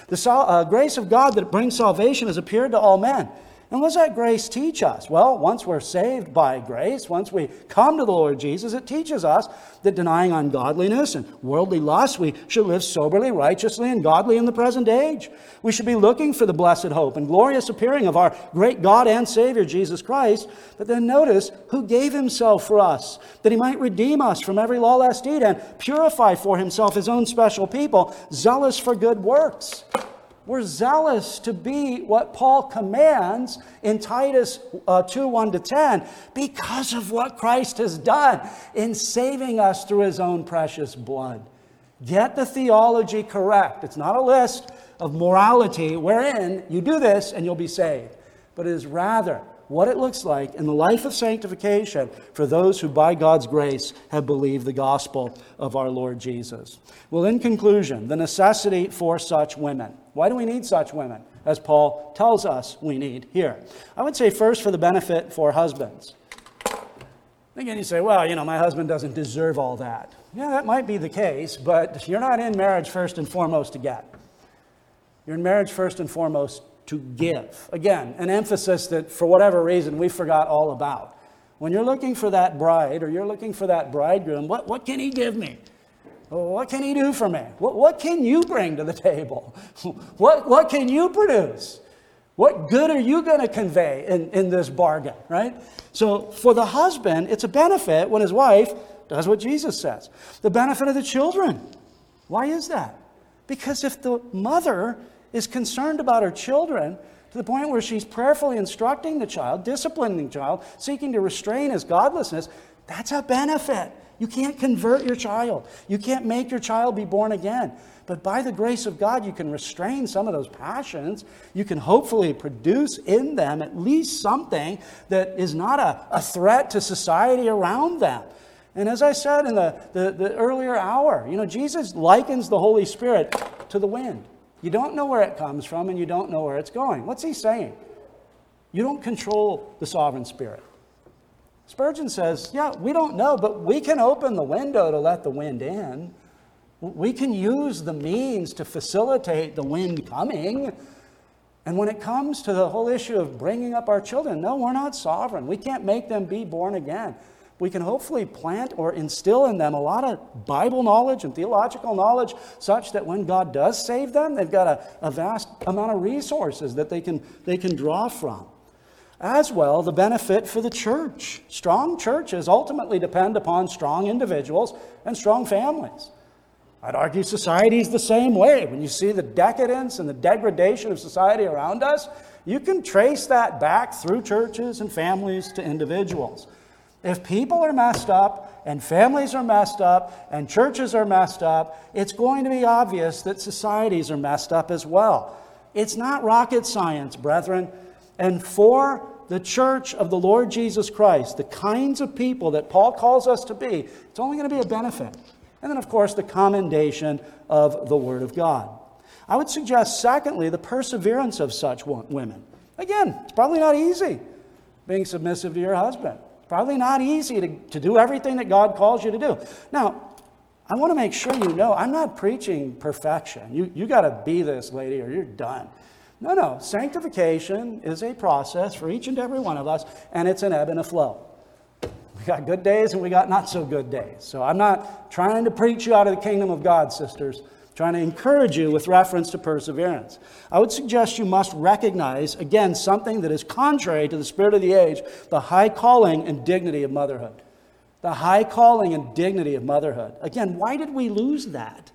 The grace of God that brings salvation has appeared to all men. And what does that grace teach us? Well, once we're saved by grace, once we come to the Lord Jesus, it teaches us that denying ungodliness and worldly lust, we should live soberly, righteously, and godly in the present age. We should be looking for the blessed hope and glorious appearing of our great God and Savior, Jesus Christ. But then notice, who gave himself for us, that he might redeem us from every lawless deed and purify for himself his own special people, zealous for good works. We're zealous to be what Paul commands in Titus 2, 1-10, because of what Christ has done in saving us through his own precious blood. Get the theology correct. It's not a list of morality wherein you do this and you'll be saved, but it is rather what it looks like in the life of sanctification for those who by God's grace have believed the gospel of our Lord Jesus. Well, in conclusion, the necessity for such women. Why do we need such women, as Paul tells us we need here? I would say first for the benefit for husbands. Again, you say, well, my husband doesn't deserve all that. Yeah, that might be the case, but you're not in marriage first and foremost to get. You're in marriage first and foremost to give. Again, an emphasis that for whatever reason we forgot all about. When you're looking for that bride or you're looking for that bridegroom, what can he give me? What can he do for me? What can you bring to the table? What can you produce? What good are you going to convey in this bargain, right? So for the husband, it's a benefit when his wife does what Jesus says. The benefit of the children. Why is that? Because if the mother is concerned about her children to the point where she's prayerfully instructing the child, disciplining the child, seeking to restrain his godlessness, that's a benefit. You can't convert your child. You can't make your child be born again. But by the grace of God, you can restrain some of those passions. You can hopefully produce in them at least something that is not a threat to society around them. And as I said in the earlier hour, Jesus likens the Holy Spirit to the wind. You don't know where it comes from and you don't know where it's going. What's he saying? You don't control the sovereign Spirit. Spurgeon says, we don't know, but we can open the window to let the wind in. We can use the means to facilitate the wind coming. And when it comes to the whole issue of bringing up our children, no, we're not sovereign. We can't make them be born again. We can hopefully plant or instill in them a lot of Bible knowledge and theological knowledge such that when God does save them, they've got a vast amount of resources that they can draw from. As well, the benefit for the church. Strong churches ultimately depend upon strong individuals and strong families. I'd argue society is the same way. When you see the decadence and the degradation of society around us, you can trace that back through churches and families to individuals. If people are messed up, and families are messed up, and churches are messed up, it's going to be obvious that societies are messed up as well. It's not rocket science, brethren. And for the church of the Lord Jesus Christ, the kinds of people that Paul calls us to be, it's only going to be a benefit. And then, of course, the commendation of the Word of God. I would suggest, secondly, the perseverance of such women. Again, it's probably not easy being submissive to your husband. Probably not easy to do everything that God calls you to do. Now, I want to make sure you know, I'm not preaching perfection. You got to be this, lady, or you're done. No. Sanctification is a process for each and every one of us, and it's an ebb and a flow. We got good days and we got not so good days. So I'm not trying to preach you out of the kingdom of God, sisters. Trying to encourage you with reference to perseverance. I would suggest you must recognize, again, something that is contrary to the spirit of the age, the high calling and dignity of motherhood. The high calling and dignity of motherhood. Again, why did we lose that?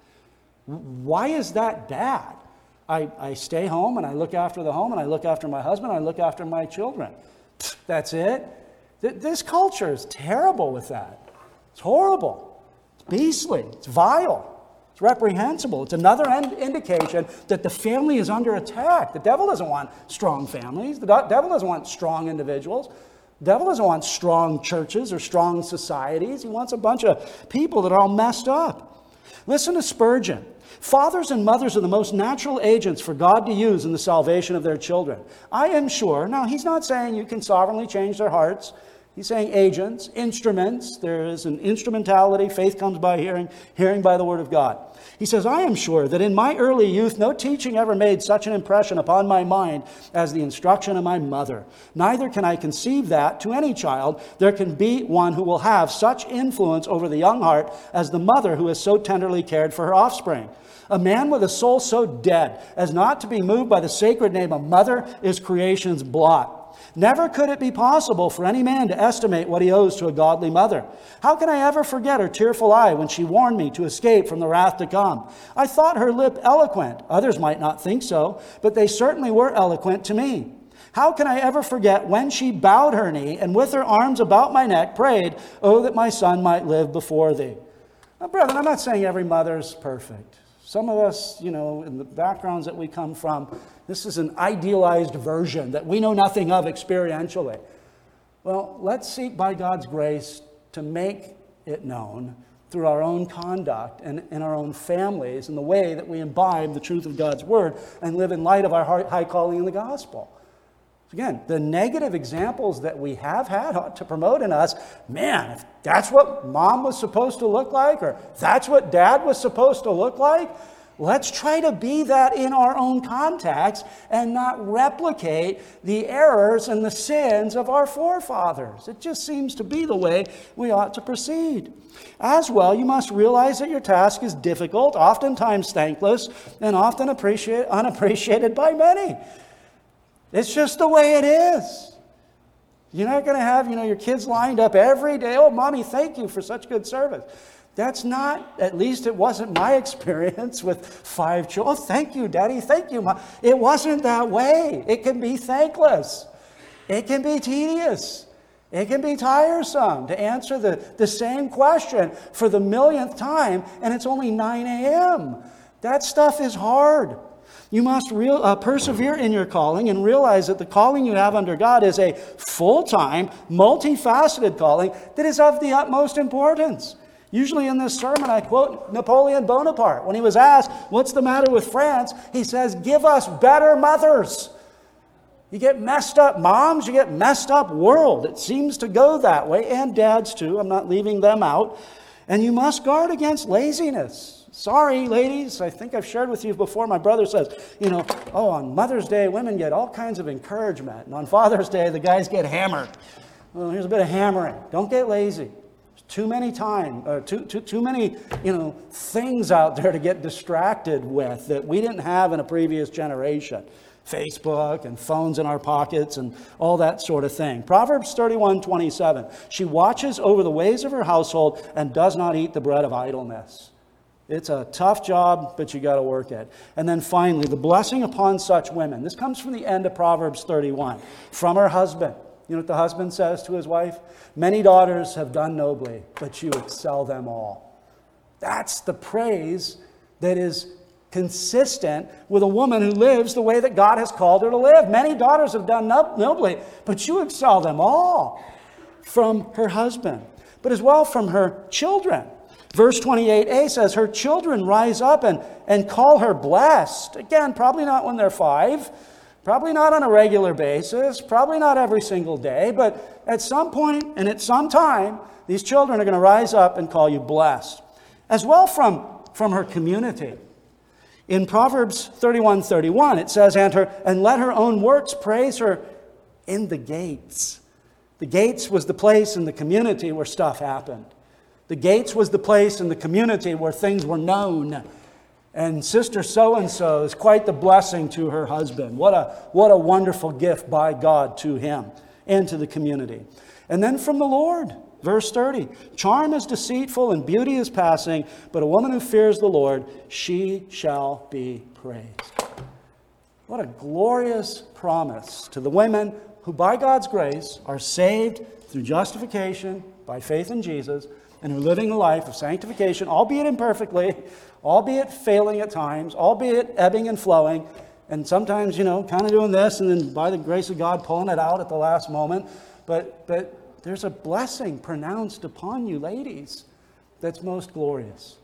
Why is that bad? I stay home and I look after the home and I look after my husband and I look after my children. That's it. This culture is terrible with that. It's horrible. It's beastly. It's vile. Reprehensible. It's another indication that the family is under attack. The devil doesn't want strong families. The devil doesn't want strong individuals. The devil doesn't want strong churches or strong societies. He wants a bunch of people that are all messed up. Listen to Spurgeon. Fathers and mothers are the most natural agents for God to use in the salvation of their children. I am sure, now he's not saying you can sovereignly change their hearts. He's saying agents, instruments. There is an instrumentality. Faith comes by hearing, hearing by the word of God. He says, I am sure that in my early youth, no teaching ever made such an impression upon my mind as the instruction of my mother. Neither can I conceive that to any child there can be one who will have such influence over the young heart as the mother who has so tenderly cared for her offspring. A man with a soul so dead as not to be moved by the sacred name of mother is creation's blot. Never could it be possible for any man to estimate what he owes to a godly mother. How can I ever forget her tearful eye when she warned me to escape from the wrath to come? I thought her lip eloquent. Others might not think so, but they certainly were eloquent to me. How can I ever forget when she bowed her knee and with her arms about my neck prayed, oh, that my son might live before thee. Now, brethren, I'm not saying every mother's perfect. Some of us, in the backgrounds that we come from, this is an idealized version that we know nothing of experientially. Well, let's seek by God's grace to make it known through our own conduct and in our own families and the way that we imbibe the truth of God's word and live in light of our high calling in the gospel. Again, the negative examples that we have had to promote in us, man, if that's what mom was supposed to look like, or that's what dad was supposed to look like, let's try to be that in our own context and not replicate the errors and the sins of our forefathers. It just seems to be the way we ought to proceed. As well, you must realize that your task is difficult, oftentimes thankless, and often unappreciated by many. It's just the way it is. You're not going to have, your kids lined up every day. Oh, Mommy, thank you for such good service. That's not, at least it wasn't my experience with 5 children. Oh, thank you, Daddy. Thank you, Mom. It wasn't that way. It can be thankless. It can be tedious. It can be tiresome to answer the same question for the millionth time, and it's only 9 a.m. That stuff is hard. You must persevere in your calling and realize that the calling you have under God is a full-time, multifaceted calling that is of the utmost importance. Usually in this sermon, I quote Napoleon Bonaparte. When he was asked, what's the matter with France? He says, give us better mothers. You get messed up moms, you get messed up world. It seems to go that way, and dads too. I'm not leaving them out. And you must guard against laziness. Sorry, ladies, I think I've shared with you before. My brother says, on Mother's Day, women get all kinds of encouragement. And on Father's Day, the guys get hammered. Well, here's a bit of hammering. Don't get lazy. There's too many things out there to get distracted with that we didn't have in a previous generation. Facebook and phones in our pockets and all that sort of thing. Proverbs 31:27. She watches over the ways of her household and does not eat the bread of idleness. It's a tough job, but you got to work it. And then finally, the blessing upon such women. This comes from the end of Proverbs 31. From her husband. You know what the husband says to his wife? Many daughters have done nobly, but you excel them all. That's the praise that is consistent with a woman who lives the way that God has called her to live. Many daughters have done nobly, but you excel them all. From her husband, but as well from her children. Verse 28a says, her children rise up and call her blessed. Again, probably not when they're 5, probably not on a regular basis, probably not every single day, but at some point and at some time, these children are going to rise up and call you blessed. As well from her community. In Proverbs 31:31, it says, and let her own works praise her in the gates. The gates was the place in the community where stuff happened. The gates was the place in the community where things were known. And Sister so-and-so is quite the blessing to her husband. What a wonderful gift by God to him and to the community. And then from the Lord, verse 30, charm is deceitful and beauty is passing, but a woman who fears the Lord, she shall be praised. What a glorious promise to the women who by God's grace are saved through justification by faith in Jesus, and who are living a life of sanctification, albeit imperfectly, albeit failing at times, albeit ebbing and flowing, and sometimes, kind of doing this, and then by the grace of God pulling it out at the last moment. But there's a blessing pronounced upon you, ladies, that's most glorious.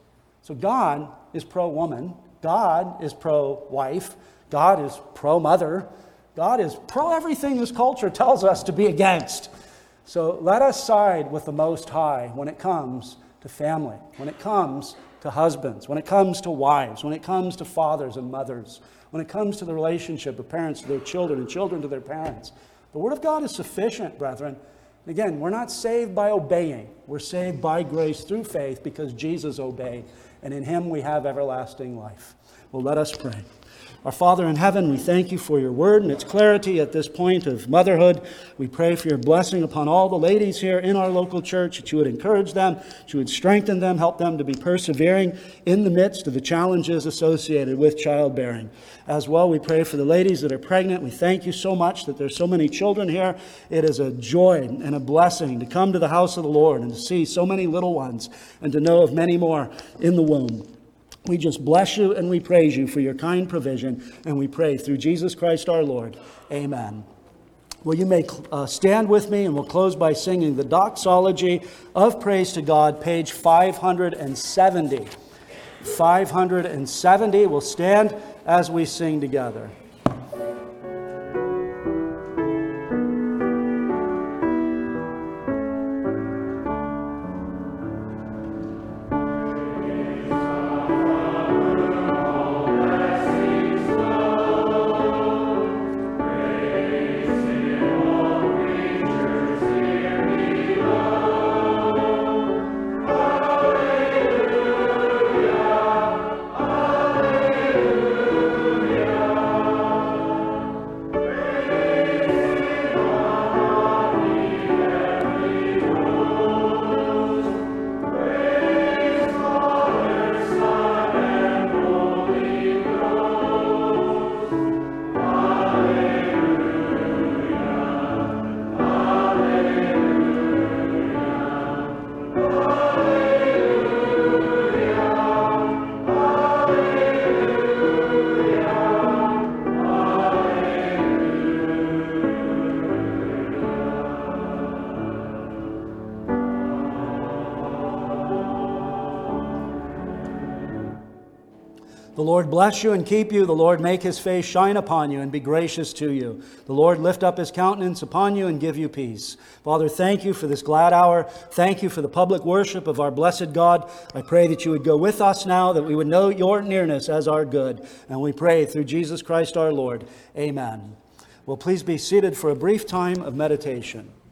So God is pro-woman. God is pro-wife. God is pro-mother. God is pro-everything this culture tells us to be against. So let us side with the Most High when it comes to family, when it comes to husbands, when it comes to wives, when it comes to fathers and mothers, when it comes to the relationship of parents to their children and children to their parents. The Word of God is sufficient, brethren. Again, we're not saved by obeying. We're saved by grace through faith because Jesus obeyed, and in Him we have everlasting life. Well, let us pray. Our Father in heaven, we thank you for your word and its clarity at this point of motherhood. We pray for your blessing upon all the ladies here in our local church, that you would encourage them, that you would strengthen them, help them to be persevering in the midst of the challenges associated with childbearing. As well, we pray for the ladies that are pregnant. We thank you so much that there's so many children here. It is a joy and a blessing to come to the house of the Lord and to see so many little ones and to know of many more in the womb. We just bless you and we praise you for your kind provision, and we pray through Jesus Christ our Lord. Amen. Well, you may stand with me, and we'll close by singing the Doxology of Praise to God, page 570. 570. We'll stand as we sing together. The Lord bless you and keep you. The Lord make His face shine upon you and be gracious to you. The Lord lift up His countenance upon you and give you peace. Father, thank you for this glad hour. Thank you for the public worship of our blessed God. I pray that you would go with us now, that we would know your nearness as our good. And we pray through Jesus Christ our Lord. Amen. Well, please be seated for a brief time of meditation.